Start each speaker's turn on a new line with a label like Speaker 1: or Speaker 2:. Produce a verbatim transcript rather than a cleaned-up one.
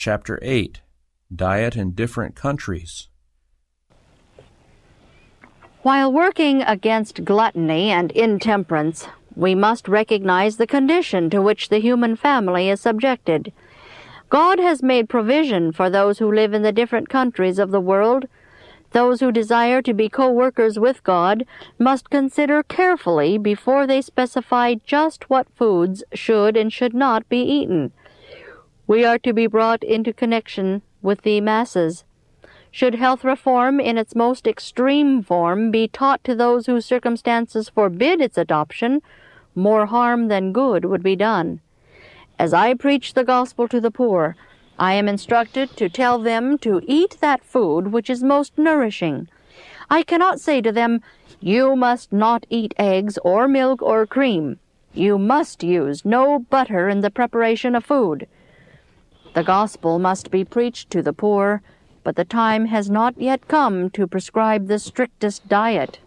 Speaker 1: Chapter eight, Diet in Different Countries.
Speaker 2: While working against gluttony and intemperance, we must recognize the condition to which the human family is subjected. God has made provision for those who live in the different countries of the world. Those who desire to be co-workers with God must consider carefully before they specify just what foods should and should not be eaten. We are to be brought into connection with the masses. Should health reform in its most extreme form be taught to those whose circumstances forbid its adoption, more harm than good would be done. As I preach the gospel to the poor, I am instructed to tell them to eat that food which is most nourishing. I cannot say to them, "You must not eat eggs or milk or cream. You must use no butter in the preparation of food." The gospel must be preached to the poor, but the time has not yet come to prescribe the strictest diet.